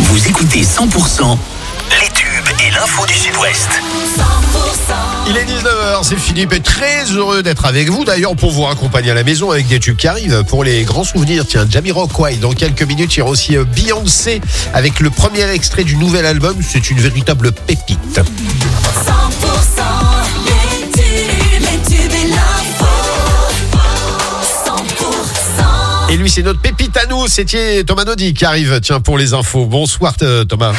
Vous écoutez 100% les tubes et l'info du Sud-Ouest. 100%. Il est 19h, c'est Philippe et très heureux d'être avec vous. D'ailleurs, pour vous accompagner à la maison avec des tubes qui arrivent pour les grands souvenirs. Tiens, Jamiroquai, dans quelques minutes, il y aura aussi Beyoncé avec le premier extrait du nouvel album. C'est une véritable pépite. 100% les tubes et l'info. 100%. Et lui, c'est notre pépite à nous. C'est Thomas Naudy qui arrive, tiens, pour les infos. Bonsoir Thomas.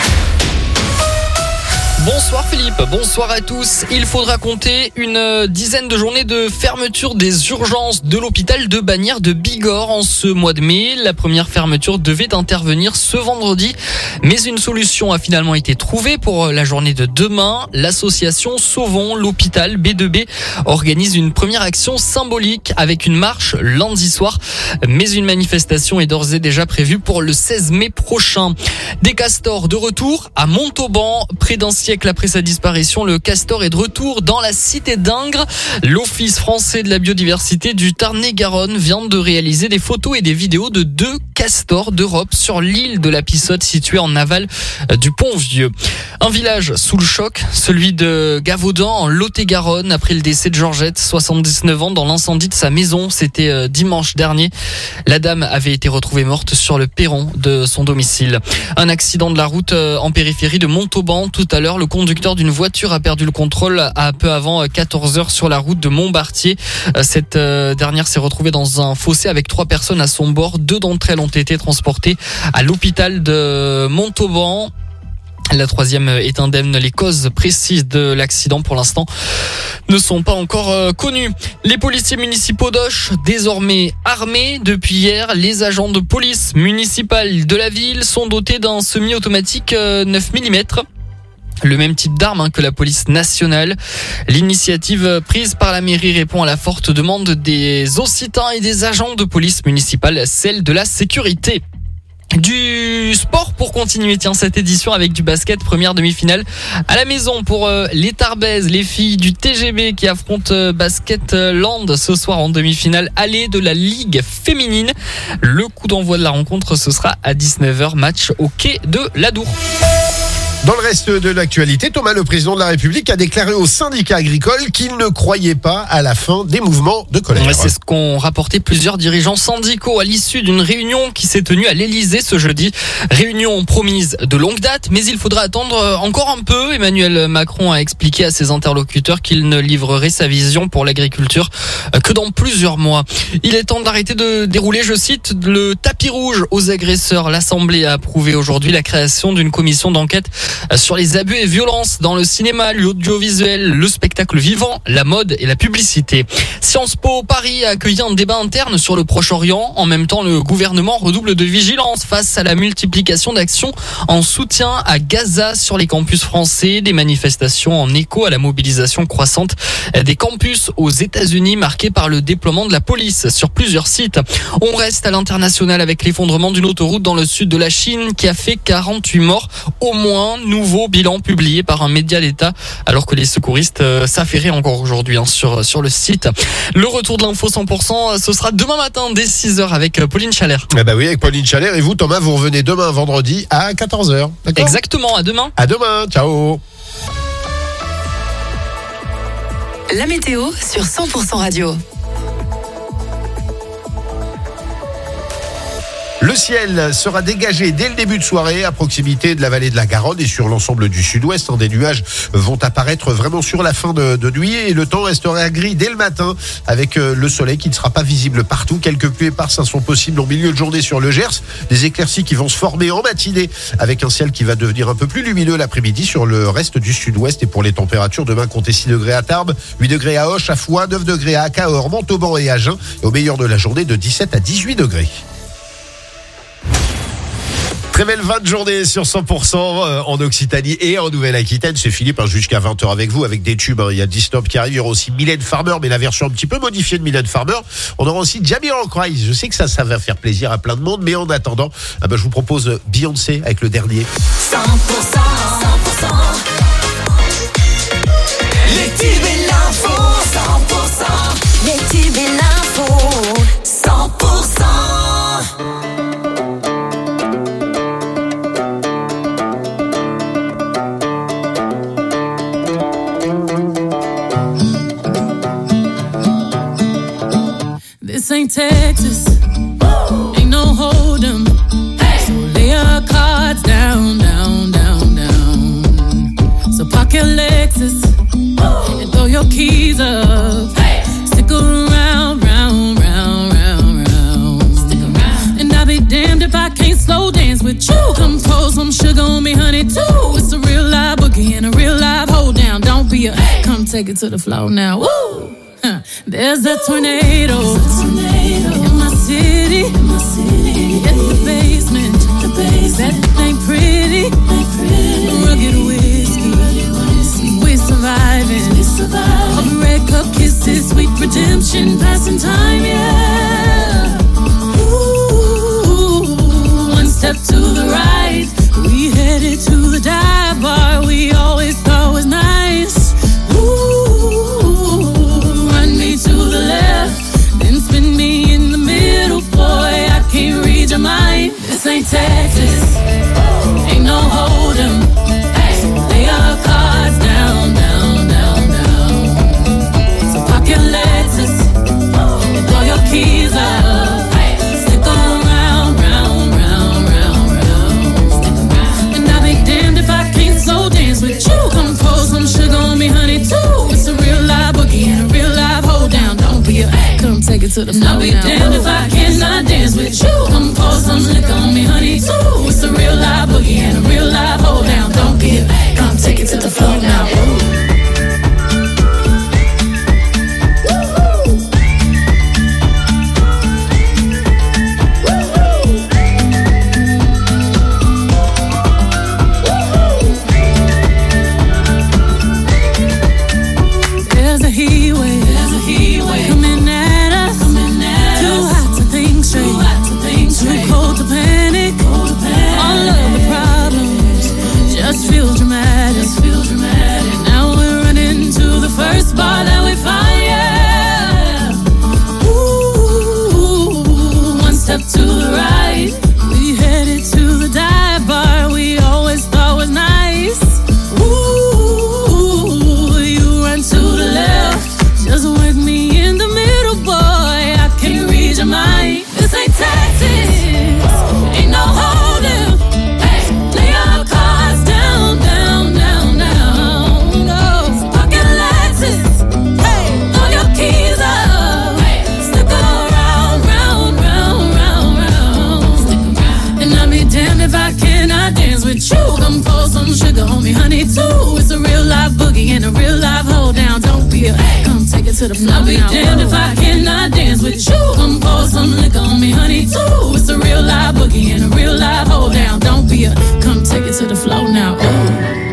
Bonsoir Philippe, bonsoir à tous. Il faudra compter une dizaine de journées de fermeture des urgences de l'hôpital de Bagnères de Bigorre en ce mois de mai. La première fermeture devait intervenir ce vendredi, mais une solution a finalement été trouvée pour la journée de demain. L'association Sauvons l'hôpital B2B organise une première action symbolique avec une marche lundi soir, mais une manifestation est d'ores et déjà prévue pour le 16 mai prochain. Des castors de retour à Montauban, près d'un siècle après sa disparition, le castor est de retour dans la cité d'Ingres. L'Office français de la biodiversité du Tarn-et-Garonne vient de réaliser des photos et des vidéos de 2 castors d'Europe sur l'île de la Pissotte située en aval du Pont-Vieux. Un village sous le choc, celui de Gavaudan en Lot-et-Garonne, après le décès de Georgette, 79 ans, dans l'incendie de sa maison. C'était dimanche dernier. La dame avait été retrouvée morte sur le perron de son domicile. Un accident de la route en périphérie de Montauban tout à l'heure. Le conducteur d'une voiture a perdu le contrôle à peu avant 14h sur la route de Montbartier. Cette dernière s'est retrouvée dans un fossé avec 3 personnes à son bord. 2 d'entre elles ont été transportées à l'hôpital de Montauban. La 3e est indemne. Les causes précises de l'accident pour l'instant ne sont pas encore connues. Les policiers municipaux d'Auch, désormais armés depuis hier, les agents de police municipale de la ville sont dotés d'un semi-automatique 9 mm. Le même type d'arme que la police nationale. L'initiative prise par la mairie répond à la forte demande des Occitans et des agents de police municipale, celle de la sécurité. Du sport pour continuer, tiens, cette édition avec du basket, première demi-finale à la maison pour les Tarbaises, les filles du TGB qui affrontent Basketland ce soir en demi-finale aller de la Ligue féminine. Le coup d'envoi de la rencontre, ce sera à 19h, match au quai de l'Adour. Dans le reste de l'actualité, Thomas, le président de la République, a déclaré aux syndicats agricoles qu'il ne croyait pas à la fin des mouvements de colère. C'est ce qu'ont rapporté plusieurs dirigeants syndicaux à l'issue d'une réunion qui s'est tenue à l'Elysée ce jeudi. Réunion promise de longue date, mais il faudra attendre encore un peu. Emmanuel Macron a expliqué à ses interlocuteurs qu'il ne livrerait sa vision pour l'agriculture que dans plusieurs mois. Il est temps d'arrêter de dérouler, je cite, le tapis rouge aux agresseurs. L'Assemblée a approuvé aujourd'hui la création d'une commission d'enquête sur les abus et violences dans le cinéma, l'audiovisuel, le spectacle vivant, la mode et la publicité. Sciences Po Paris a accueilli un débat interne sur le Proche-Orient. En même temps, le gouvernement redouble de vigilance face à la multiplication d'actions en soutien à Gaza sur les campus français. Des manifestations en écho à la mobilisation croissante des campus aux États-Unis marqués par le déploiement de la police sur plusieurs sites. On reste à l'international avec l'effondrement d'une autoroute dans le sud de la Chine qui a fait 48 morts au moins. Nouveau bilan publié par un média d'État alors que les secouristes s'affairaient encore aujourd'hui sur le site. Le retour de l'info 100%, ce sera demain matin dès 6h avec Pauline Chalère. Eh ben oui, avec Pauline Chalère. Et vous, Thomas, vous revenez demain vendredi à 14h. D'accord ? Exactement, à demain. À demain, ciao. La météo sur 100% radio. Le ciel sera dégagé dès le début de soirée à proximité de la vallée de la Garonne et sur l'ensemble du sud-ouest. Des nuages vont apparaître vraiment sur la fin de nuit et le temps restera gris dès le matin avec le soleil qui ne sera pas visible partout. Quelques pluies éparses sont possibles en milieu de journée sur le Gers. Des éclaircies qui vont se former en matinée avec un ciel qui va devenir un peu plus lumineux l'après-midi sur le reste du sud-ouest. Et pour les températures, demain comptez 6 degrés à Tarbes, 8 degrés à Auch, à Foix, 9 degrés à Cahors, Montauban et Agen. Et au meilleur de la journée de 17 à 18 degrés. Très belle fin de journée sur 100% en Occitanie et en Nouvelle-Aquitaine. C'est Philippe jusqu'à 20h avec vous, avec des tubes. Il y a Distop qui arrive, il y aura aussi Mylène Farmer, mais la version un petit peu modifiée de Mylène Farmer. On aura aussi Jamiroquai. Je sais que ça va faire plaisir à plein de monde, mais en attendant, je vous propose Beyoncé avec le dernier. 100%, 100%. Les tubes et l'info, 100%. Les tubes et l'info, 100%. keys up. Hey. Stick around, round, round, round, round. Stick around. And I'll be damned if I can't slow dance with you. Come pour some sugar on me, honey, too. It's a real live boogie and a real live hold down. Don't be a come take it to the floor now. Woo! There's a tornado in my city. In the basement. That ain't pretty. Rugged whiskey. We're surviving. All the red cup kisses, sweet redemption, passing time, yeah. Ooh, one step to the right. We headed to the dive bar we always thought was nice. Ooh, run me to the left, then spin me in the middle, boy. I can't read your mind. This ain't Texas, ain't no hold'em. Lay our cards down, down, down, down. So park your Lexus, throw your keys up. Stick around, round, round, round, round. And I'll be damned if I can't slow dance with you. Come pour some sugar on me, honey, too. It's a real live boogie and a real live hold down. Don't be a come take it to the floor. I'll be damned if I cannot dance with you. Come pour some liquor on me, honey, too. It's a real live boogie and a real live hold down. Don't be a come take it to the floor now. There's a heat wave coming at us. Too hot to think straight, too cold to panic. All of the problems just feel dramatic. Now we're running to the first bar that we find, yeah. Ooh, one step to the right. We headed to the dive bar we always thought was nice. Ooh, you run to the left, just work me in the middle, boy. I can't read your mind. This ain't Texas, ain't no hold'em. Lay our cards down, down, down, down. No, park your Lexus, throw your keys up. Stick around, round, round, round, round. And I'll be damned if I cannot dance with you. Come pour some sugar on me, honey, too. It's a real live boogie and a real live hold down. Don't be a come take it to the floor. I'll be damned if I cannot dance with you. Come pour some liquor on me, honey, too. It's a real live boogie and a real live hold down. Don't be a come take it to the floor now. Ooh.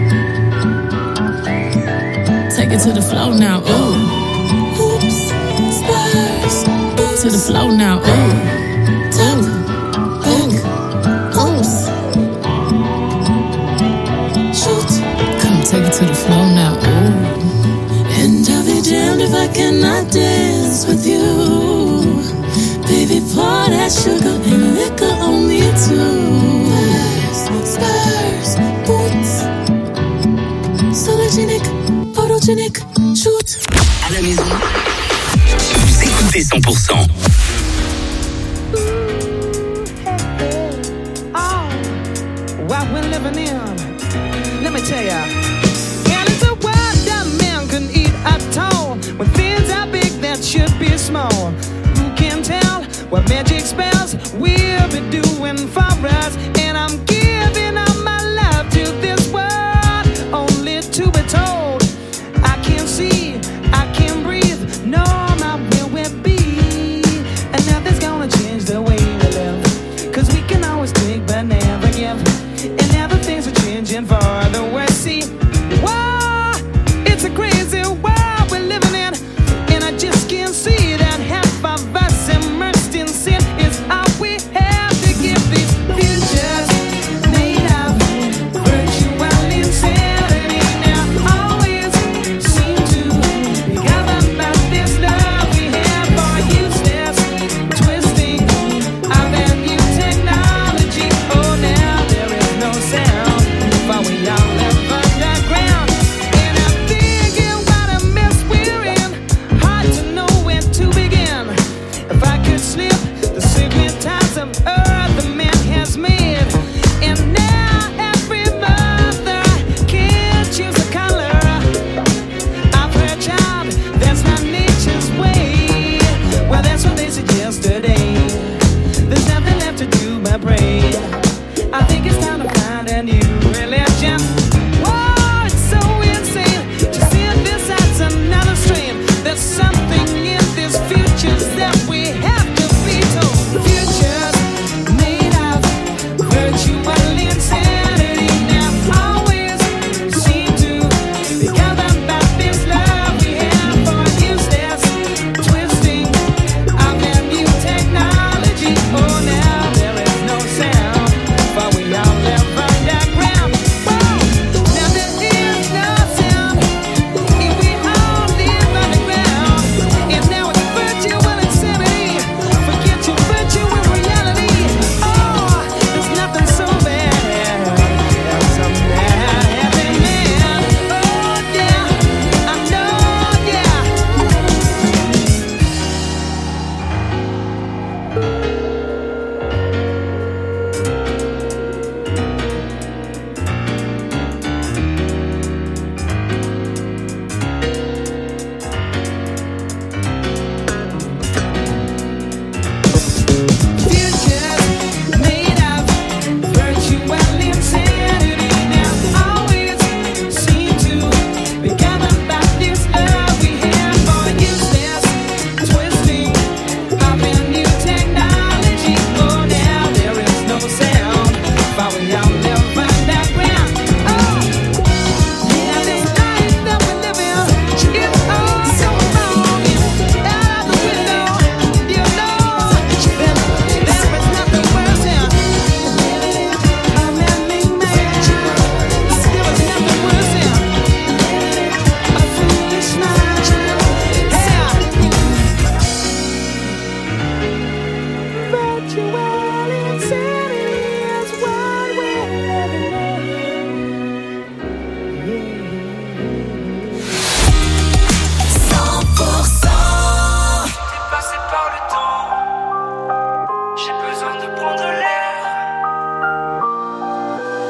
Take it to the floor now. Ooh. Oops, spurs. To the floor now. Ooh. Oops. Shoot. Come take it to the floor now. Ooh. And I'll be damned if I cannot dance with you. Baby, pour that sugar and liquor on me too. Spurs, boots. Sologenic, photogenic, shoot. À la maison, vous écoutez 100%. What we're living in, let me tell ya. And it's a world that man can eat at all. When things are big that should be small. Who can tell what magic spells we'll be doing for us? And I'm giving all my love to this world, only to be told I can't see, I can't breathe, no, not where we'll be. And nothing's gonna change the way we live, 'cause we can always take but never give. And now the things are changing for the worse. See, whoa, it's a crazy world we're living in, and I just can't see that half of us immersed in sin is all we have to give these future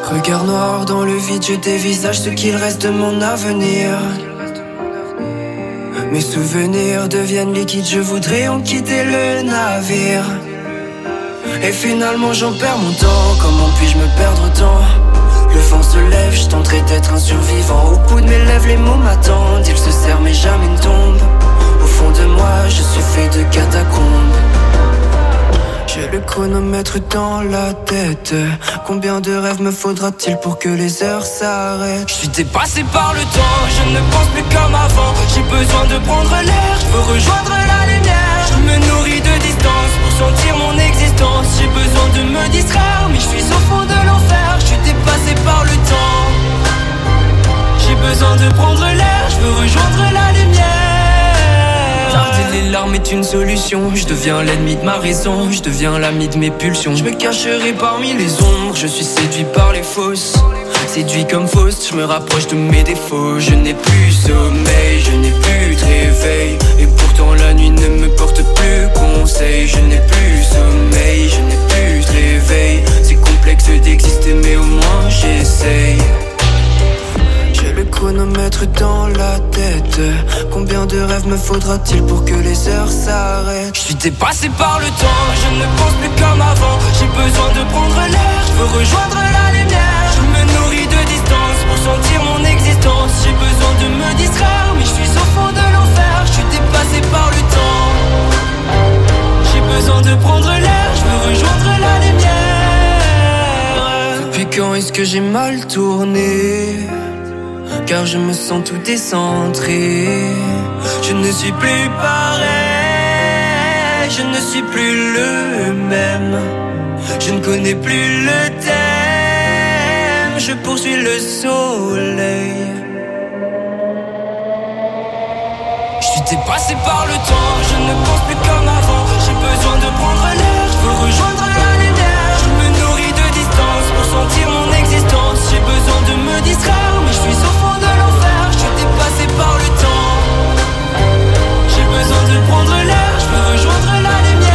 Regard noir dans le vide, je dévisage ce qu'il reste de mon avenir. Mes souvenirs deviennent liquides, je voudrais en quitter le navire. Et finalement j'en perds mon temps, comment puis-je me perdre autant? Le vent se lève, je tenterai d'être un survivant. Au bout de mes lèvres, les mots m'attendent. Ils se serrent mais jamais ne tombent. Au fond de moi, je suis fait de catacombes. J'ai le chronomètre dans la tête. Combien de rêves me faudra-t-il pour que les heures s'arrêtent? Je suis dépassé par le temps, je ne pense plus comme avant. J'ai besoin de prendre l'air, je veux rejoindre la lumière. Je me nourris de distance pour sentir mon existence. J'ai besoin de me distraire, mais je suis au fond de l'enfer. Je suis dépassé par le temps. J'ai besoin de prendre l'air, je veux rejoindre la lumière. Tarder les larmes est une solution. Je deviens l'ennemi de ma raison, je deviens l'ami de mes pulsions. Je me cacherai parmi les ombres, je suis séduit par les fausses. Séduit comme Faust, je me rapproche de mes défauts. Je n'ai plus sommeil, je n'ai plus de réveil. Et pourtant la nuit ne me porte plus conseil. Je n'ai plus sommeil, je n'ai plus de réveil. C'est complexe d'exister mais au moins j'essaye. J'ai le chronomètre dans la tête. Combien de rêves me faudra-t-il pour que les heures s'arrêtent? Je suis dépassé par le temps, je ne pense plus comme avant. J'ai besoin de prendre l'air, je veux rejoindre la lumière. Je me nourris de distance pour sentir mon existence. J'ai besoin de me distraire, mais je suis au fond de l'enfer. Je suis dépassé par le temps. J'ai besoin de prendre l'air, je veux rejoindre la lumière. Depuis quand est-ce que j'ai mal tourné? Car je me sens tout décentré. Je ne suis plus pareil, je ne suis plus le même. Je ne connais plus le thème, je poursuis le soleil. Je suis dépassé par le temps, je ne pense plus comme avant. J'ai besoin de prendre l'air, je veux rejoindre la lumière. Je me nourris de distance pour sentir mon existence. J'ai besoin de me distraire, mais je suis au fond de l'enfer. Je suis dépassé par le temps. J'ai besoin de prendre l'air, je veux rejoindre la lumière.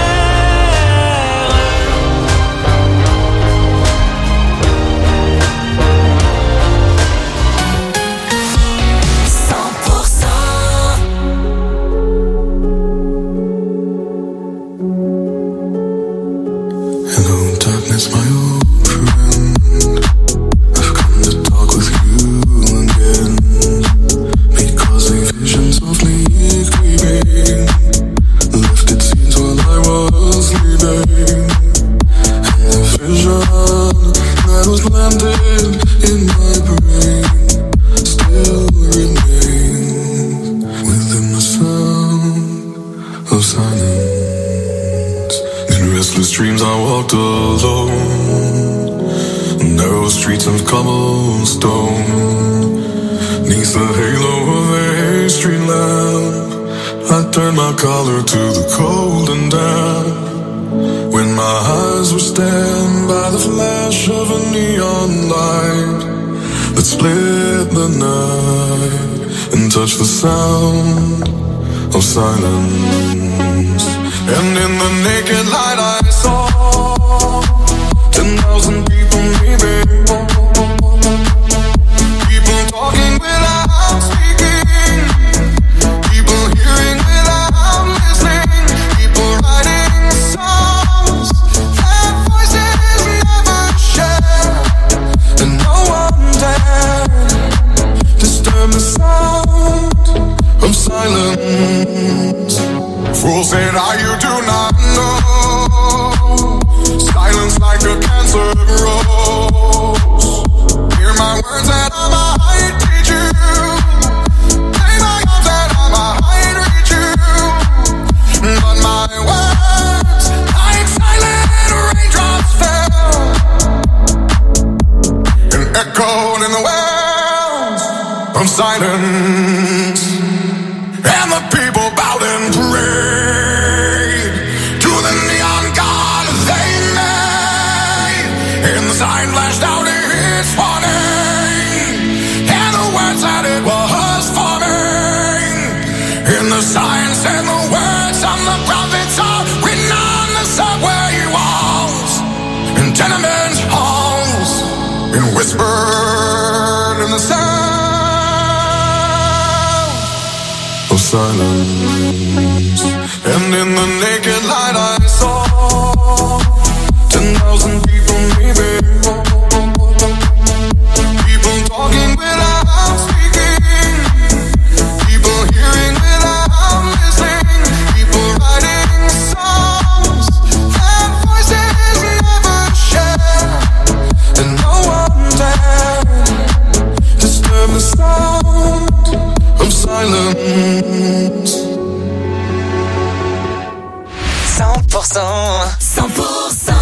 Darkness, my old friend, I've come to talk with you again, because a vision softly creeping left its scenes while I was sleeping, and the vision that was planted in my brain still remains within the sound of silence. In restless dreams I walked alone, narrow streets of cobblestone. Neath the halo of a street lamp, I turned my collar to the cold and damp. When my eyes were stabbed by the flash of a neon light that split the night and touched the sound of silence. And in the naked light I saw 10,000 people maybe, people talking without speaking, people hearing without listening, people writing songs that voices never share, and no one dared disturb the sound of silence. Fools say that you do not know, silence like a cancer grows. Hear my words that I might teach you, play my arms that I might reach you, but my words like silent raindrops fell and echoed in the wells of silence. And the people bowed and prayed to the neon god they made. And the sign flashed out its warning, and the words that it was forming. And the sign said the words of the prophets are written on the subway walls and tenement halls and whispered in the sound of silence. And in the naked light I saw 10,000 people, maybe. People talking without speaking. People hearing without listening. People writing songs that voices never share. And no one dared disturb the sound of silence. 100%.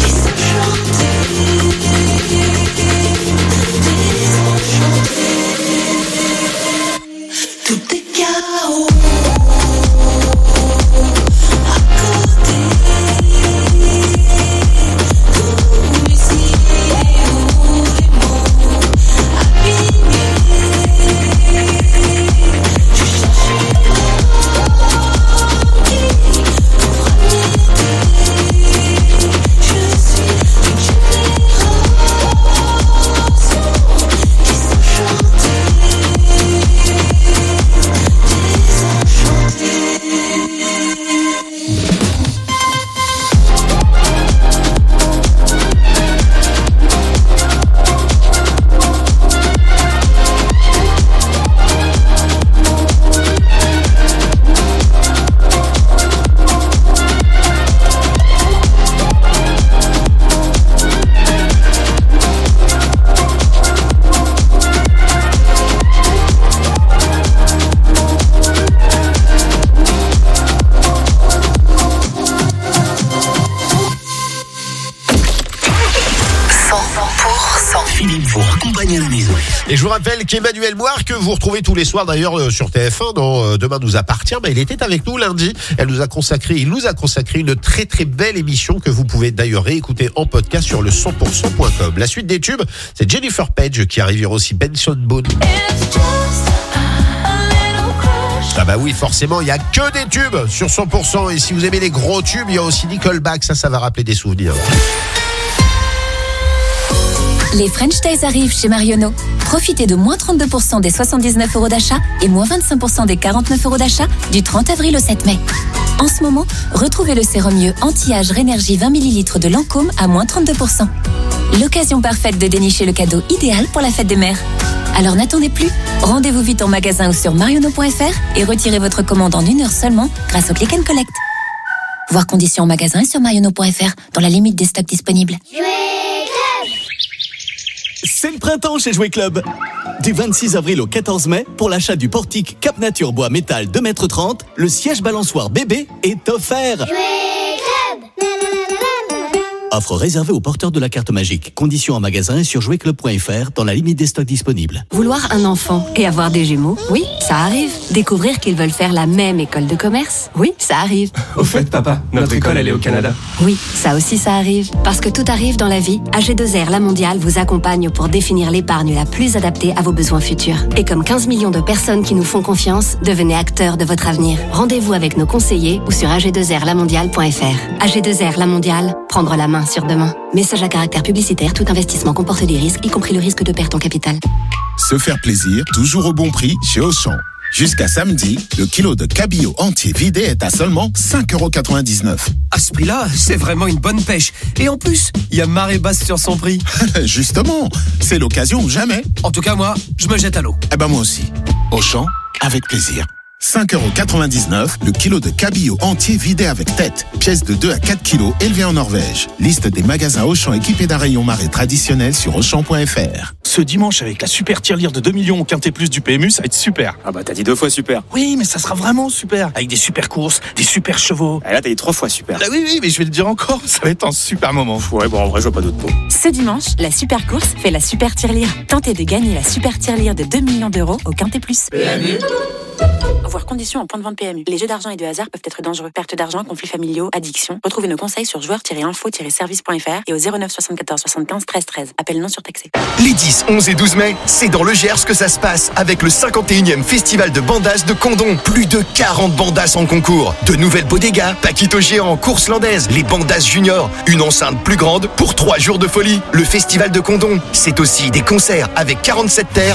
Désenchanté. Philippe vous raccompagne à la maison. Et je vous rappelle qu'Emmanuel Moire, que vous retrouvez tous les soirs d'ailleurs sur TF1 dans Demain nous appartient, il était avec nous lundi. Il nous a consacré une très très belle émission que vous pouvez d'ailleurs réécouter en podcast sur le 100%.com. La suite des tubes, c'est Jennifer Page qui arrive, il y aura aussi Benson Boone. Ah bah oui, forcément, il y a que des tubes sur 100%. Et si vous aimez les gros tubes, il y a aussi Nickelback, ça va rappeler des souvenirs. Les French Days arrivent chez Marionneau. Profitez de moins 32% des 79 € d'achat et moins 25% des 49 € d'achat du 30 avril au 7 mai. En ce moment, retrouvez le sérum mieux anti-âge Rénergie 20 ml de Lancôme à moins 32%. L'occasion parfaite de dénicher le cadeau idéal pour la fête des mères. Alors n'attendez plus, rendez-vous vite en magasin ou sur marionneau.fr et retirez votre commande en 1 heure seulement grâce au Click and Collect. Voir conditions en magasin et sur marionneau.fr dans la limite des stocks disponibles. C'est le printemps chez Jouet Club. Du 26 avril au 14 mai, pour l'achat du portique Cap Nature Bois Métal 2,30 m, le siège balançoire bébé est offert. Jouet Club. Offre réservée aux porteurs de la carte magique. Conditions en magasin et sur jouetclub.fr dans la limite des stocks disponibles. Vouloir un enfant et avoir des jumeaux, oui, ça arrive. Découvrir qu'ils veulent faire la même école de commerce, oui, ça arrive. Au fait, papa, notre école, elle est au Canada. Oui, ça aussi, ça arrive. Parce que tout arrive dans la vie, AG2R La Mondiale vous accompagne pour définir l'épargne la plus adaptée à vos besoins futurs. Et comme 15 millions de personnes qui nous font confiance, devenez acteurs de votre avenir. Rendez-vous avec nos conseillers ou sur ag2rlamondiale.fr. AG2R La Mondiale, prendre la main sur demain. Message à caractère publicitaire, tout investissement comporte des risques, y compris le risque de perte en capital. Se faire plaisir, toujours au bon prix chez Auchan. Jusqu'à samedi, le kilo de cabillaud entier vidé est à seulement 5,99 €. À ce prix-là, c'est vraiment une bonne pêche. Et en plus, il y a marée basse sur son prix. Justement, c'est l'occasion ou jamais. En tout cas, moi, je me jette à l'eau. Eh ben moi aussi. Auchan, avec plaisir. 5,99 € le kilo de cabillaud entier vidé avec tête. Pièce de 2 à 4 kilos élevée en Norvège. Liste des magasins Auchan équipés d'un rayon marée traditionnel sur Auchan.fr. Ce dimanche, avec la super tirelire de 2 millions au Quintet Plus du PMU, ça va être super. Ah bah t'as dit 2 fois super. Oui, mais ça sera vraiment super. Avec des super courses, des super chevaux. Et là t'as dit 3 fois super. Ah oui, mais je vais le dire encore, ça va être un super moment. Ouais, bon en vrai je vois pas d'autres mots. Ce dimanche, la super course fait la super tirelire. Tentez de gagner la super tirelire de 2 millions d'euros au Quintet Plus. PMU. Voir conditions en point de vente PMU. Les jeux d'argent et de hasard peuvent être dangereux. Perte d'argent, conflits familiaux, addiction. Retrouvez nos conseils sur joueurs-info-service.fr et au 09 74 75 13 13. Appel non surtaxé. Les 10, 11 et 12 mai, c'est dans le Gers que ça se passe avec le 51e festival de bandas de Condom. Plus de 40 bandas en concours. De nouvelles bodegas, Paquito géant, course landaise, les bandas juniors, une enceinte plus grande pour 3 jours de folie. Le festival de Condom, c'est aussi des concerts avec 47 terres.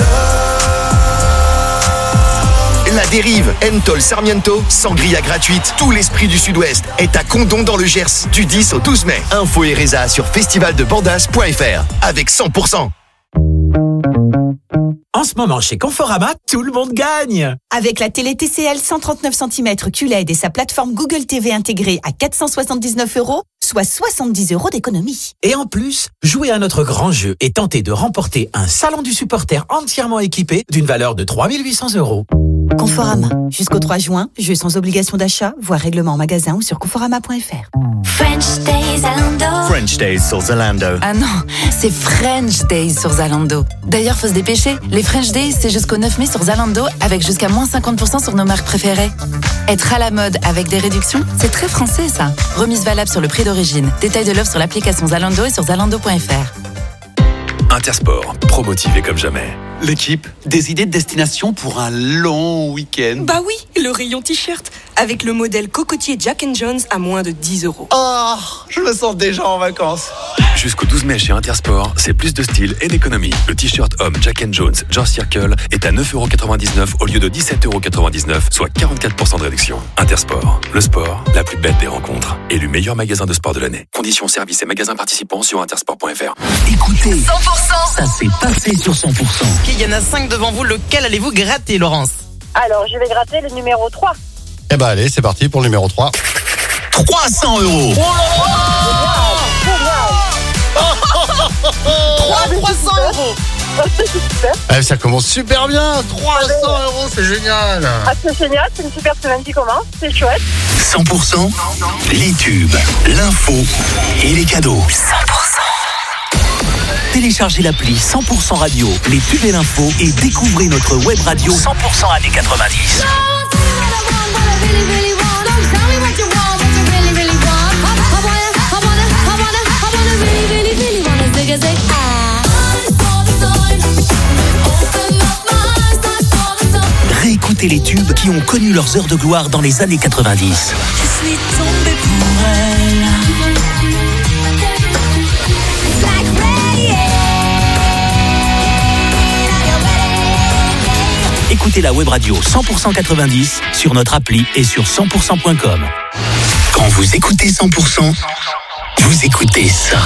La Dérive, Entol Sarmiento, sangria gratuite. Tout l'esprit du Sud-Ouest est à Condom dans le Gers du 10 au 12 mai. Info et résa sur festivaldebandas.fr avec 100%. En ce moment, chez Conforama, tout le monde gagne. Avec la télé TCL 139 cm QLED et sa plateforme Google TV intégrée à 479 €, soit 70 € d'économie. Et en plus, jouez à notre grand jeu et tentez de remporter un salon du supporter entièrement équipé d'une valeur de 3 800 €. Conforama. Jusqu'au 3 juin, jeu sans obligation d'achat, voire règlement en magasin ou sur conforama.fr. French Days Zalando. French Days sur Zalando. Ah non, c'est French Days sur Zalando. D'ailleurs, faut se dépêcher. Les French Days, c'est jusqu'au 9 mai sur Zalando avec jusqu'à moins 50% sur nos marques préférées. Être à la mode avec des réductions, c'est très français ça. Remise valable sur le prix d'origine. Détail de l'offre sur l'application Zalando et sur zalando.fr. Intersport, pro-motivé comme jamais. L'équipe, des idées de destination pour un long week-end. Bah oui, le rayon t-shirt, avec le modèle cocotier Jack & Jones à moins de 10 €. Oh, je me sens déjà en vacances. Jusqu'au 12 mai chez Intersport, c'est plus de style et d'économie. Le t-shirt homme Jack & Jones George Circle est à 9,99 € au lieu de 17,99 €, soit 44% de réduction. Intersport, le sport, la plus belle des rencontres. Élu meilleur magasin de sport de l'année. Conditions, services et magasins participants sur intersport.fr. Écoutez, 100%. Ça s'est passé sur 100%. Il y en a 5 devant vous, lequel allez-vous gratter, Laurence? Alors, je vais gratter le numéro 3. Eh ben allez, c'est parti pour le numéro 3. 300 €. Oh là là 300 €. C'est super. Ah, ça commence super bien. 300 €, c'est génial. Ah, c'est génial, c'est une super semaine qui commence, c'est chouette. 100%, les tubes, l'info et les cadeaux. 100%. téléchargez l'appli 100% radio, les tubes et l'info et découvrez notre web radio 100% années 90. Réécoutez les tubes qui ont connu leurs heures de gloire dans les années 90. Je suis tombée pour elle. Écoutez la web radio 100% 90 sur notre appli et sur 100%.com. Quand vous écoutez 100%, vous écoutez ça.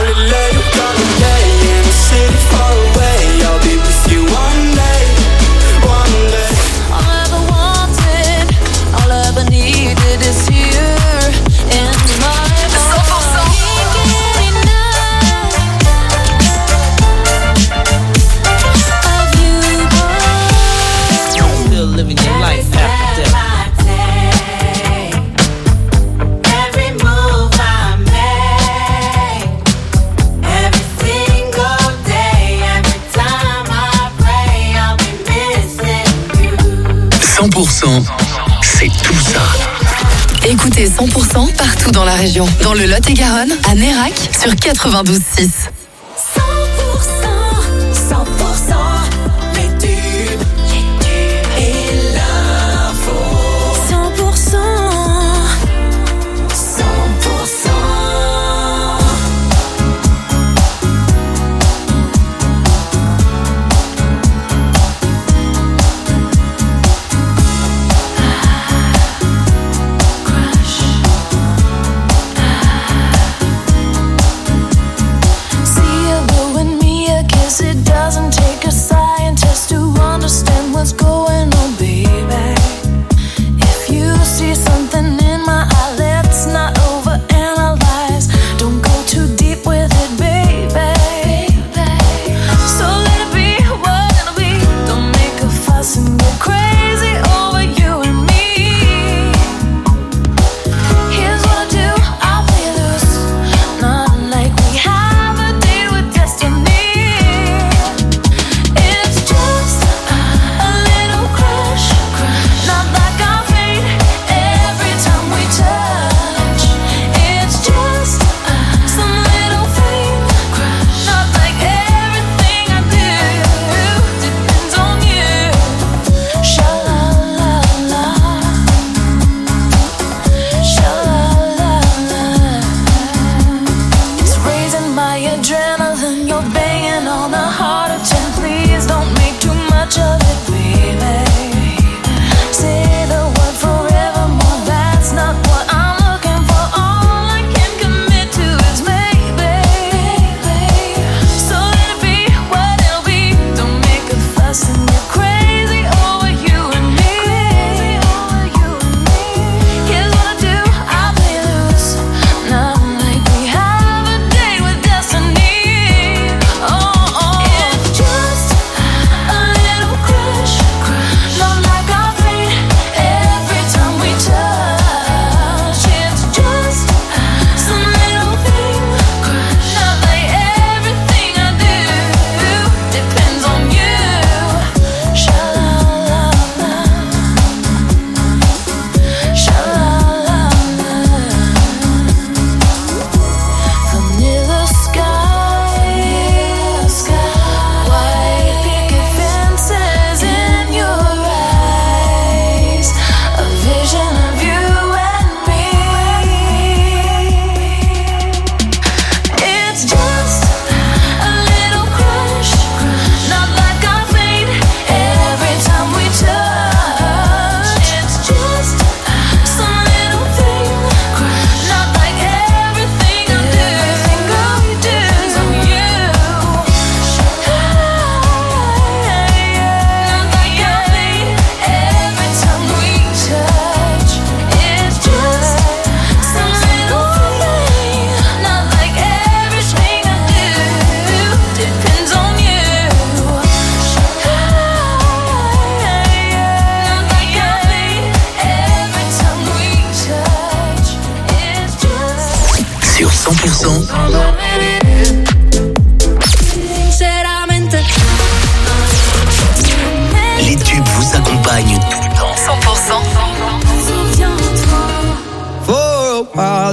C'est tout ça. Écoutez 100% partout dans la région. Dans le Lot-et-Garonne, à Nérac, sur 92.6. 100%, les tubes et l'info. 100%.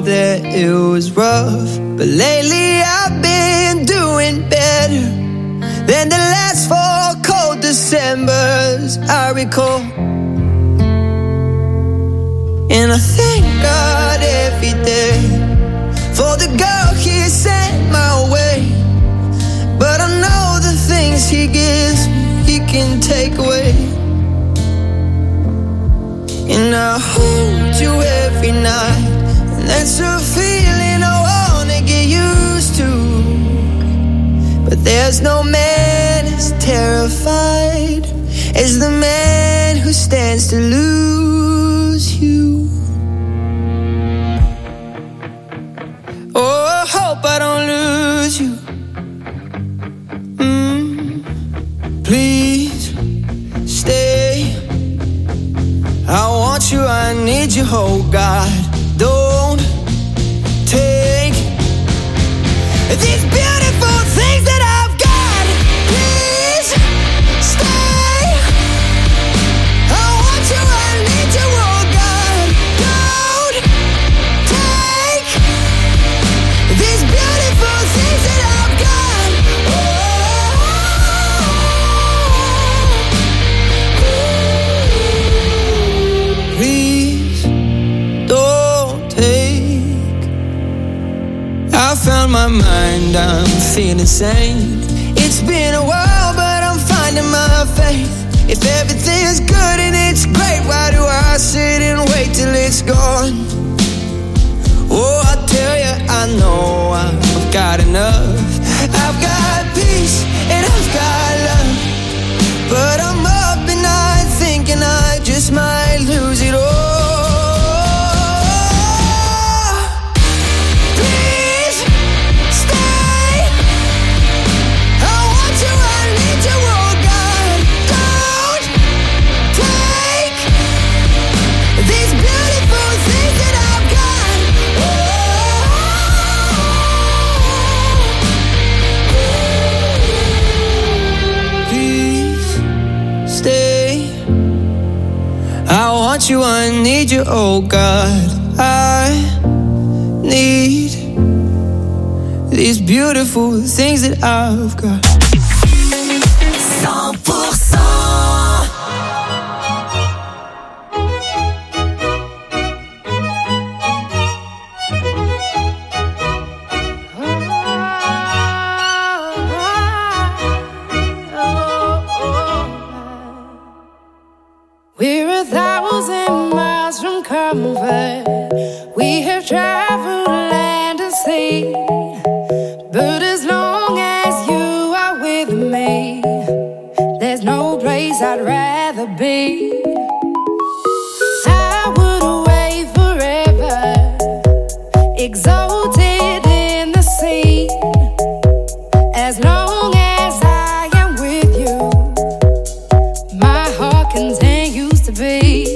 that it was rough, but lately I've been doing better than the last 4 cold Decembers I recall. And I thank God every day for the girl He sent my way. But I know the things He gives me, He can take away. And I hold you every night, and that's a feeling I wanna get used to. But there's no man as terrified as the man who stands to lose you. Oh, I hope I don't lose you. Please stay. I want you, I need you, oh God. Don't take these beautiful things that I've got. Please stay. I want you, I need you, oh God. Don't take these beautiful things that I've got. Please don't take. I found my mind, I'm feeling sane. It's been a while, but I'm finding my faith. If everything's good and it's great, why do I sit and wait till it's gone? Oh, I tell you, I know I've got enough. I've got peace and I've got love, but I'm up at night thinking I just might lose it all. Please stay. I want you, I need you, oh God. Don't take these beautiful things that I've got. Please stay. I want you, I need you, oh God. I need these beautiful things that I've got. 100%. We're 1,000 miles from comfort. We have traveled land and sea, but as long as you are with me, there's no place I'd rather be. I would away forever, exalted in the sea, as long as I am with you. My heart continues to beat.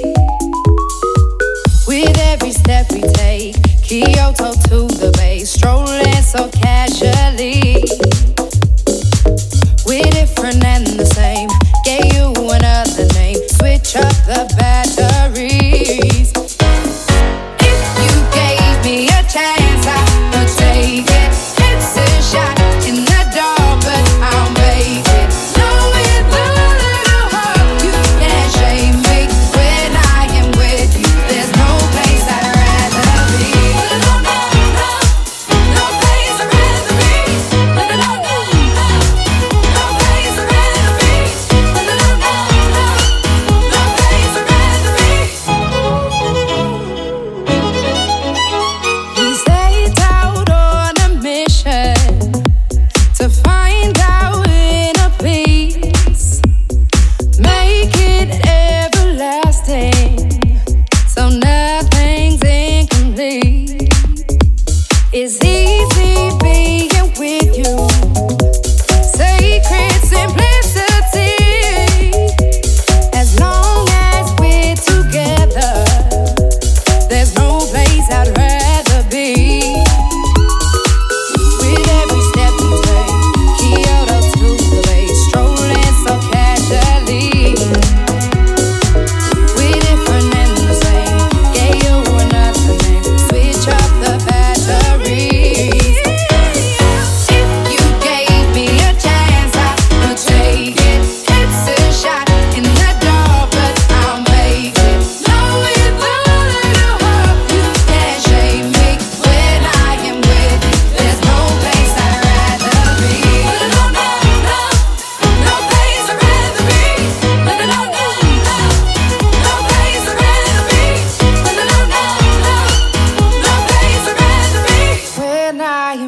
With every step we take, Kyoto to the bay, strolling so casually. We're different and the same. Gave you another name. Switch up the batteries. If you gave me a chance, I would take it. It's a shot in the dark, but I'll make it. Knowing the little heart, you can't shame me. When I am with you, there's no place I'd rather be. No, no, no, no place I'd rather be.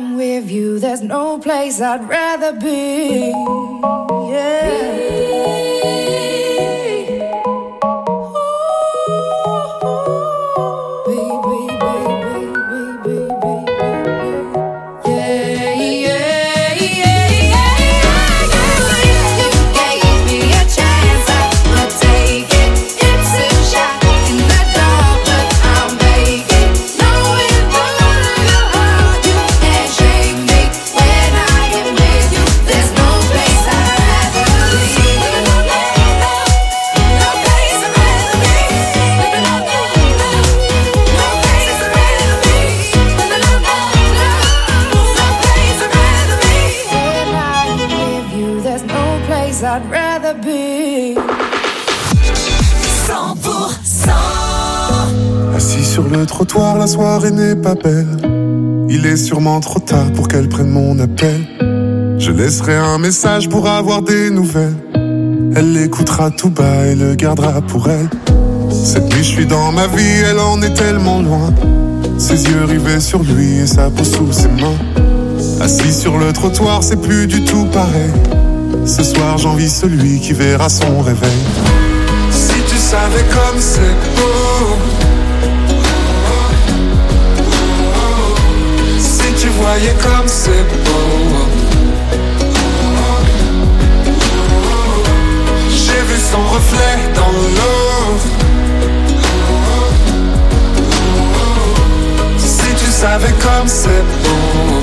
am with you, there's no place I'd rather be. I'd rather be 100%. Assis sur le trottoir, la soirée n'est pas belle. Il est sûrement trop tard pour qu'elle prenne mon appel. Je laisserai un message pour avoir des nouvelles. Elle l'écoutera tout bas et le gardera pour elle. Cette nuit je suis dans ma vie, elle en est tellement loin. Ses yeux rivés sur lui et sa peau sous ses mains. Assis sur le trottoir, c'est plus du tout pareil. Ce soir j'envie celui qui verra son réveil. Si tu savais comme c'est beau, si tu voyais comme c'est beau. J'ai vu son reflet dans l'eau. Si tu savais comme c'est beau.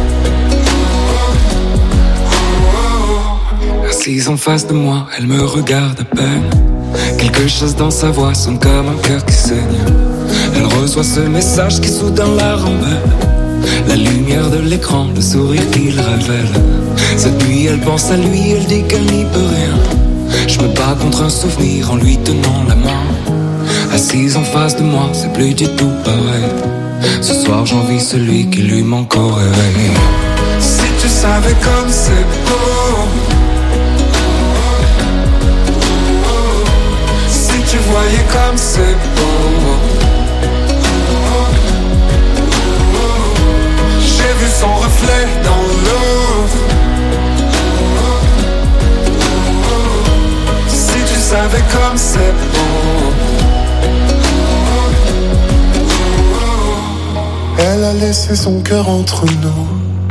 Assise en face de moi, elle me regarde à peine. Quelque chose dans sa voix sonne comme un cœur qui saigne. Elle reçoit ce message qui soudain la rembelle. La lumière de l'écran, le sourire qu'il révèle. Cette nuit elle pense à lui, elle dit qu'elle n'y peut rien. Je me bats contre un souvenir en lui tenant la main. Assise en face de moi, c'est plus du tout pareil. Ce soir j'envie celui qui lui manque au réveil. Si tu savais comme c'est beau, si tu voyais comme c'est beau. J'ai vu son reflet dans l'eau. Si tu savais comme c'est beau. Elle a laissé son cœur entre nous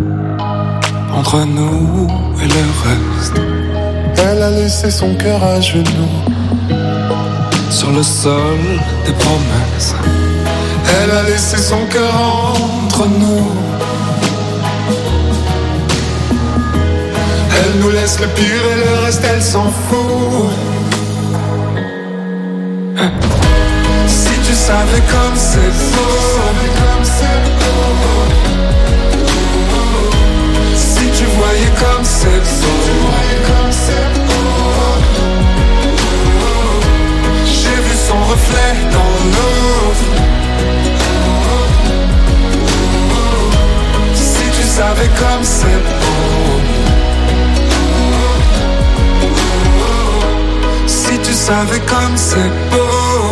et le reste. Elle a laissé son cœur à genoux sur le sol des promesses. Elle a laissé son cœur entre nous. Elle nous laisse le pire et le reste elle s'en fout. Si tu savais comme c'est beau. Si tu voyais comme c'est beau. J'ai vu son reflet dans l'eau. Si tu savais comme c'est beau. Si tu savais comme c'est beau.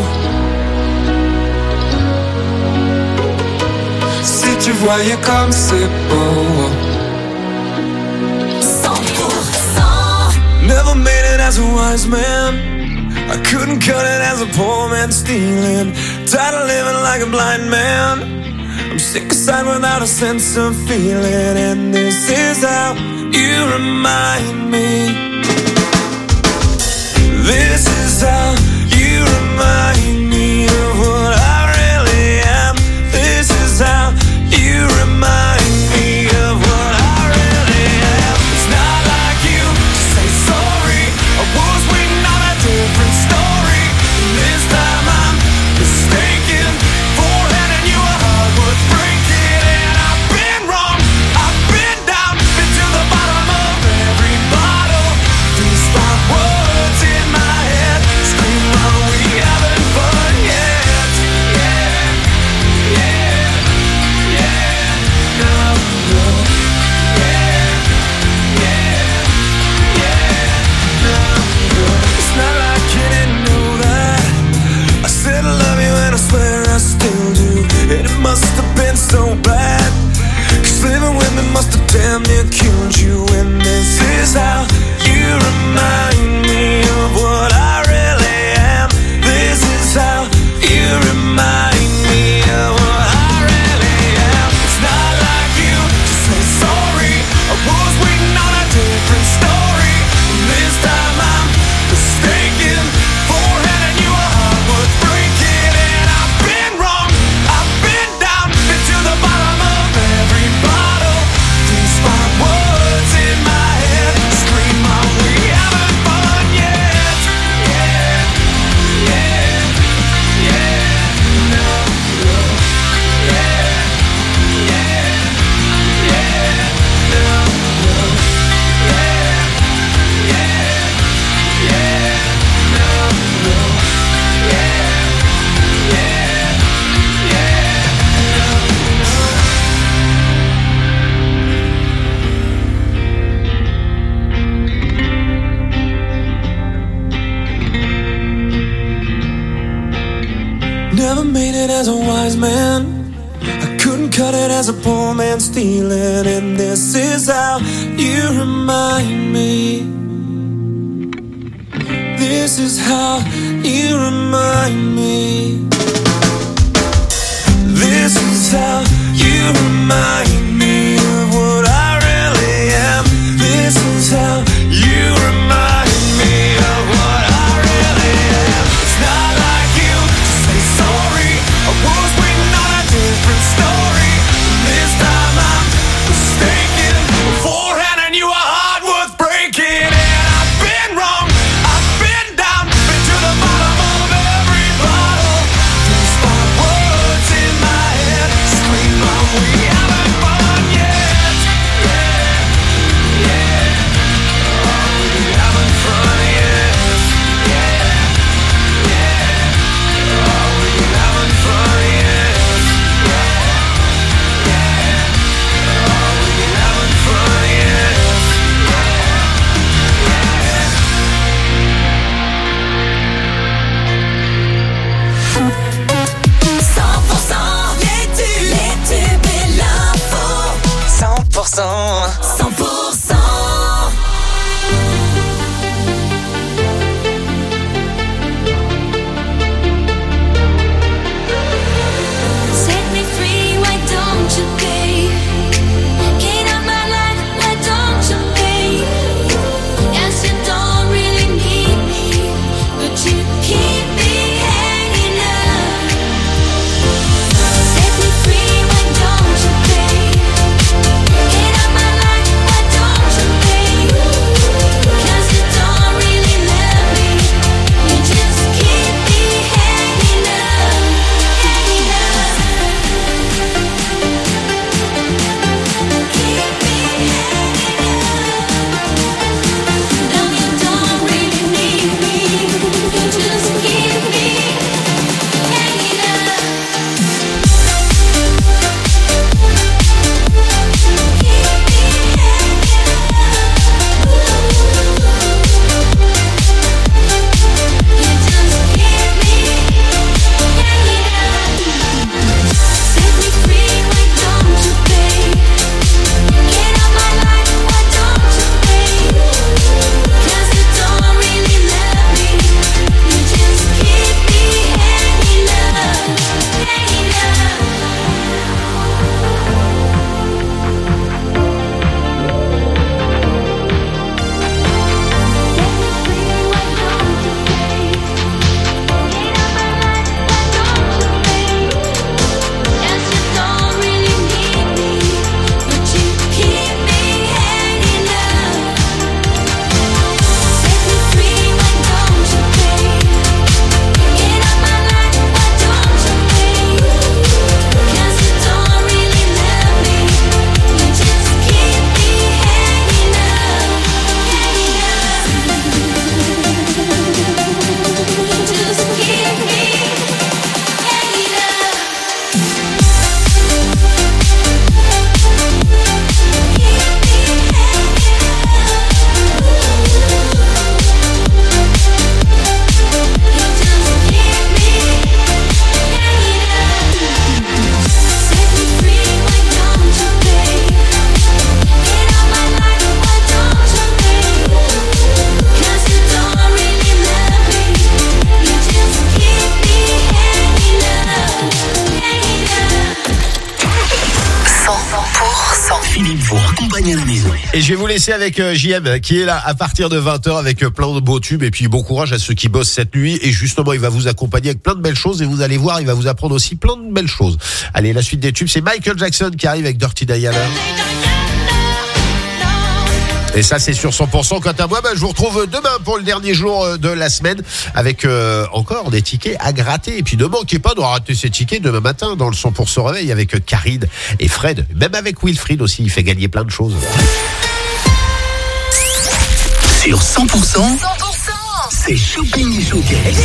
Si tu voyais comme c'est beau. 100%. Never made it as a wise man. I couldn't cut it as a poor man stealing. Tired of living like a blind man. I'm sick aside without a sense of feeling. And this is how you remind me. This is how you remind me of what I really am. This is how you remind me of what I really am. It's not like you to say sorry. I was waiting on a different story. This time I'm mistaken for handing you a heart worth breaking. And I've been wrong, I've been down, been to the bottom of every bottle. These five words in my head scream, oh, we haven't fun. damn near killed you, and this is how you remind me of what I really am. This is how you remind me of what I really am. It's not like you to say sorry. I was waiting on a different story. This time I'm mistaken for handing you a heart worth breaking. And I've been wrong, I've been down, been to the bottom of every bottle. These five words in my head scream out, we haven't fun yet. Yeah, yeah, yeah, no, no, yeah, yeah, yeah, no, no, yeah, yeah, yeah, no, no, yeah, Never made it as a wise man. I couldn't cut it as a poor man stealing. And this is how you remind me. This is how you remind me. This is how you remind me of what I really am. This is how you remind me of what I really am. It's not like you to say sorry. I was waiting on a different story. This time I'm mistaken for handing you a heart worth breaking. And I've been wrong, I've been down, been to the bottom of every bottle. These five words in my head scream out, we haven't fun yet. Yeah, yeah, oh, we haven't fun yet. Yeah, yeah, oh, we haven't fun yet. Yeah, yeah, oh, we haven't fun yet. Les tubes et l'info. 100%. Set me free, why don't you pay? Get out my life, why don't you pay? Yes, you don't really need me, but you keep me hanging up. Set me free, why don't you pay? Get out my life, why gagne à la maison. Et je vais vous laisser avec JM qui est là à partir de 20h avec plein de beaux tubes. Et puis bon courage à ceux qui bossent cette nuit. Et justement, il va vous accompagner avec plein de belles choses. Et vous allez voir, il va vous apprendre aussi plein de belles choses. Allez, la suite des tubes, c'est Michael Jackson qui arrive avec Dirty Diana. Et ça, c'est sur 100%. Quant à moi, je vous retrouve demain pour le dernier jour de la semaine avec encore des tickets à gratter. Et puis ne manquez pas de rater ces tickets demain matin dans le 100% réveil avec Karine et Fred. Même avec Wilfried aussi, il fait gagner plein de choses. Sur 100%, c'est Shopping et Showcase.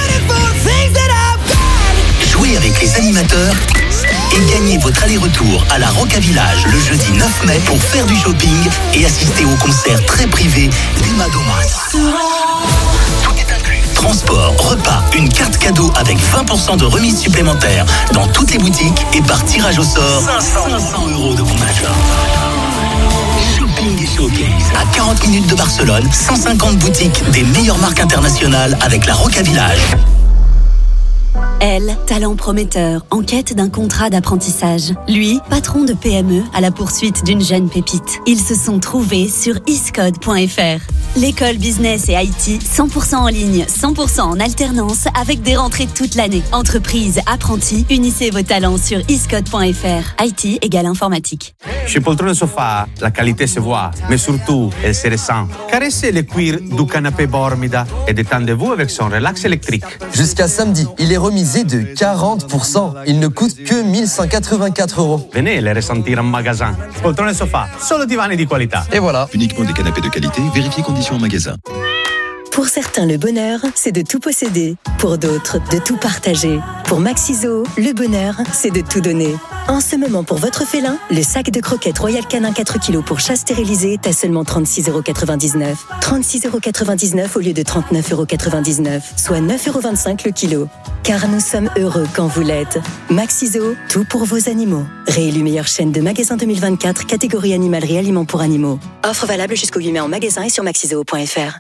Jouez avec les animateurs et gagnez votre aller-retour à la Roca Village le jeudi 9 mai pour faire du shopping et assister au concert très privé d'Emma Domas. Tout est inclus. Transport, repas, une carte cadeau avec 20% de remise supplémentaire dans toutes les boutiques et par tirage au sort 500 € de bon achat. Shopping et Showcase. À 40 minutes de Barcelone, 150 boutiques des meilleures marques internationales avec la Roca Village. Elle, talent prometteur, en quête d'un contrat d'apprentissage. Lui, patron de PME à la poursuite d'une jeune pépite. Ils se sont trouvés sur iscode.fr. L'école business et IT, 100% en ligne, 100% en alternance, avec des rentrées toute l'année. Entreprise, apprentis, unissez vos talents sur iscode.fr. IT égale informatique. Chez Poltrone Sofa, la qualité se voit, mais surtout, elle se ressent. Caressez le cuir du canapé Bormida et détendez-vous avec son relax électrique. Jusqu'à samedi, il est remisé de 40%. Il ne coûte que 1184 €. Venez les ressentir en magasin. Poltrone Sofa, solo divani di qualità. Et voilà. Uniquement des canapés de qualité, vérifiez conditions en magasin. Pour certains, le bonheur, c'est de tout posséder. Pour d'autres, de tout partager. Pour Maxiso, le bonheur, c'est de tout donner. En ce moment, pour votre félin, le sac de croquettes Royal Canin 4 kg pour chat stérilisé est à seulement 36,99 €. 36,99 € au lieu de 39,99 €, soit 9,25 € le kilo. Car nous sommes heureux quand vous l'êtes. Maxiso, tout pour vos animaux. Réélu meilleure chaîne de magasins 2024, catégorie animalerie aliments pour animaux. Offre valable jusqu'au 8 mai en magasin et sur maxiso.fr.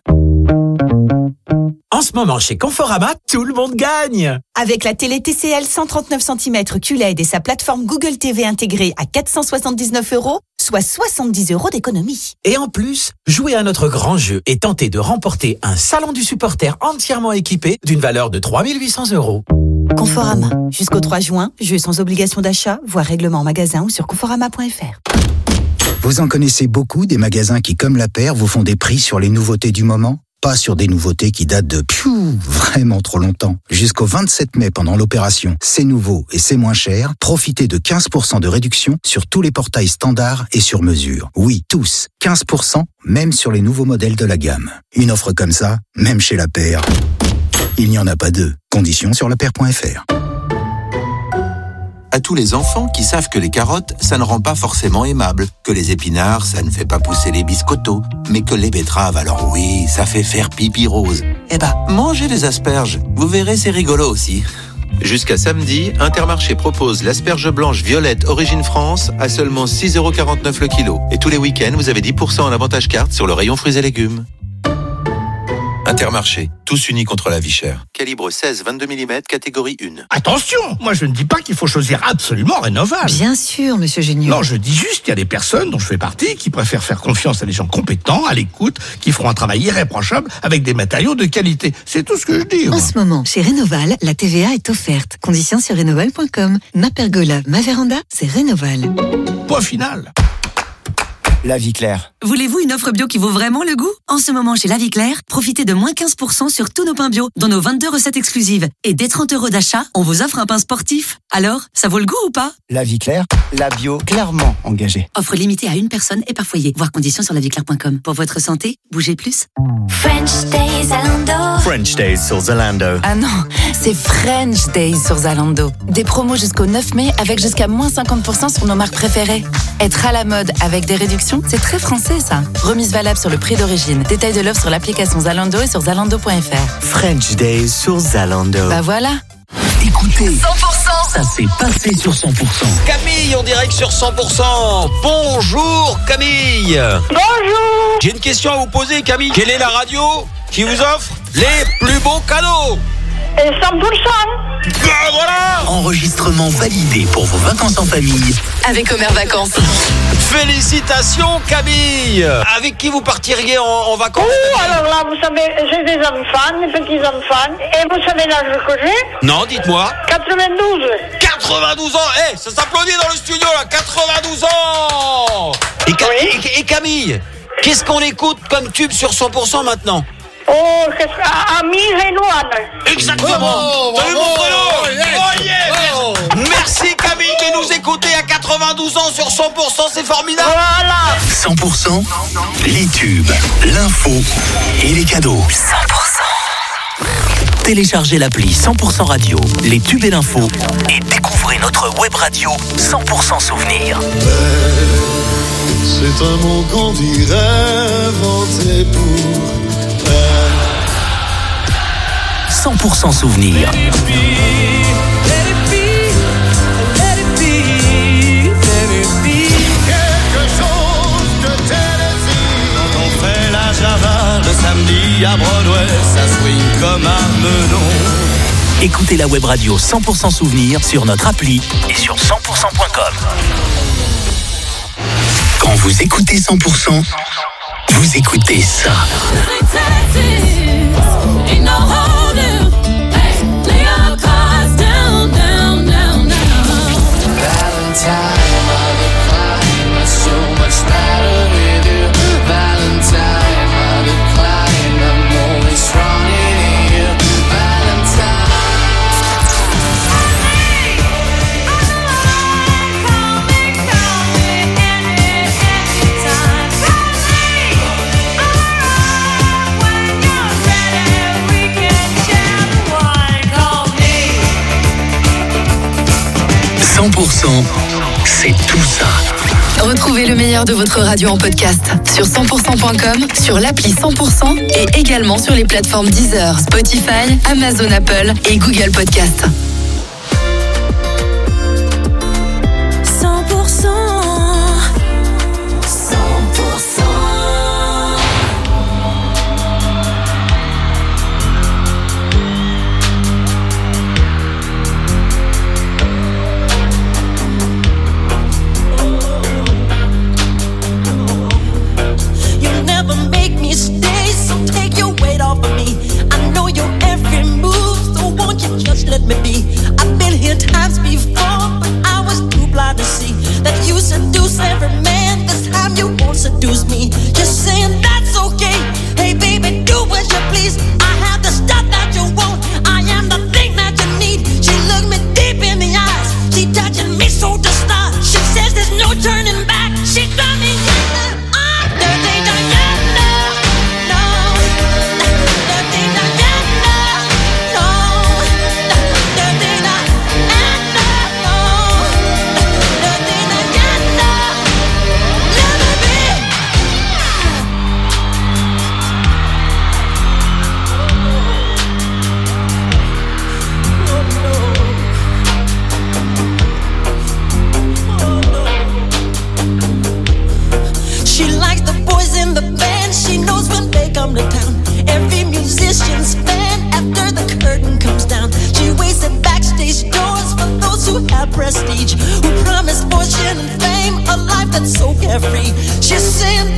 En ce moment, chez Conforama, tout le monde gagne. Avec la télé TCL 139 cm QLED et sa plateforme Google TV intégrée à 479 €, soit 70 € d'économie. Et en plus, jouez à notre grand jeu et tentez de remporter un salon du supporter entièrement équipé d'une valeur de 3 800 €. Conforama. Jusqu'au 3 juin, jeu sans obligation d'achat, voire règlement en magasin ou sur conforama.fr. Vous en connaissez beaucoup des magasins qui, comme la paire, vous font des prix sur les nouveautés du moment ? Pas sur des nouveautés qui datent de vraiment trop longtemps. Jusqu'au 27 mai pendant l'opération C'est nouveau et c'est moins cher, profitez de 15% de réduction sur tous les portails standards et sur mesure. Oui, tous. 15%, même sur les nouveaux modèles de la gamme. Une offre comme ça, même chez la paire, il n'y en a pas deux. Conditions sur lapaire.fr. À tous les enfants qui savent que les carottes, ça ne rend pas forcément aimable, que les épinards, ça ne fait pas pousser les biscottos, mais que les betteraves, alors oui, ça fait faire pipi rose. Eh ben, mangez les asperges, vous verrez, c'est rigolo aussi. Jusqu'à samedi, Intermarché propose l'asperge blanche violette Origine France à seulement 6,49 € le kilo. Et tous les week-ends, vous avez 10% en avantage carte sur le rayon fruits et légumes. Intermarché, tous unis contre la vie chère. Calibre 16-22 mm, catégorie 1. Attention, moi je ne dis pas qu'il faut choisir absolument Rénoval. Bien sûr, monsieur Géniaux. Non, je dis juste qu'il y a des personnes dont je fais partie qui préfèrent faire confiance à des gens compétents, à l'écoute, qui feront un travail irréprochable avec des matériaux de qualité. C'est tout ce que je dis. En ce moment, chez Rénoval, la TVA est offerte. Conditions sur rénoval.com. Ma pergola, ma véranda, c'est Rénoval. Point final. La Vie Claire. Voulez-vous une offre bio qui vaut vraiment le goût ? En ce moment, chez La Vie Claire, profitez de moins 15% sur tous nos pains bio, dont nos 22 recettes exclusives. Et dès 30 € d'achat, on vous offre un pain sportif. Alors, ça vaut le goût ou pas ? La Vie Claire, la bio clairement engagée. Offre limitée à une personne et par foyer. Voir conditions sur lavieclaire.com. Pour votre santé, bougez plus. French Days Zalando. French Days sur Zalando. Ah non, c'est French Days sur Zalando. Des promos jusqu'au 9 mai avec jusqu'à moins 50% sur nos marques préférées. Être à la mode avec des réductions, c'est très français ça. Remise valable sur le prix d'origine. Détail de l'offre sur l'application Zalando et sur zalando.fr. French Days sur Zalando. Bah voilà. Écoutez, 100%. Ça s'est passé sur 100%. Camille en direct sur 100%. Bonjour Camille. Bonjour. J'ai une question à vous poser Camille. Quelle est la radio qui vous offre les plus beaux cadeaux ? 100%. Ben voilà. Enregistrement validé pour vos vacances en famille Avec Omer Vacances. Félicitations Camille. Avec qui vous partiriez en vacances? Oh, alors là, vous savez, j'ai des enfants, des petits-enfants. Et vous savez l'âge que j'ai? Non, dites-moi. 92. 92 ans. Ça s'applaudit dans le studio là. 92 ans. Et Camille, qu'est-ce qu'on écoute comme tube sur 100% maintenant? Oh, Amir et Louane. Exactement. T'as vu mon prénom? Merci Camille de nous écouter à 92 ans sur 100%, c'est formidable. Voilà. 100%, les tubes, l'info et les cadeaux. 100%. Téléchargez l'appli 100% radio, les tubes et l'info et découvrez notre web radio 100% souvenir. C'est un mot qu'on dirait inventé pour 100% souvenir. Le samedi à Broadway, ça swing comme un menon. Écoutez la web radio 100% souvenir sur notre appli et sur 100%.com. Quand vous écoutez 100%, vous écoutez ça. C'est tout ça. Retrouvez le meilleur de votre radio en podcast sur 100%.com, sur l'appli 100% et également sur les plateformes Deezer, Spotify, Amazon, Apple et Google Podcast. 100%. Let me be. I've been here times before, but I was too blind to see that you seduce every man. This time you won't seduce me. Just saying that's okay. Hey baby, do as you please. I have the stuff that you want. I am the thing that you need. She looked me deep in the eyes. She touching me so to start. She says there's no turning back. She got me. To town. Every musician's fan after the curtain comes down. She waits at backstage doors for those who have prestige, who promise fortune and fame, a life that's so carefree. She's saying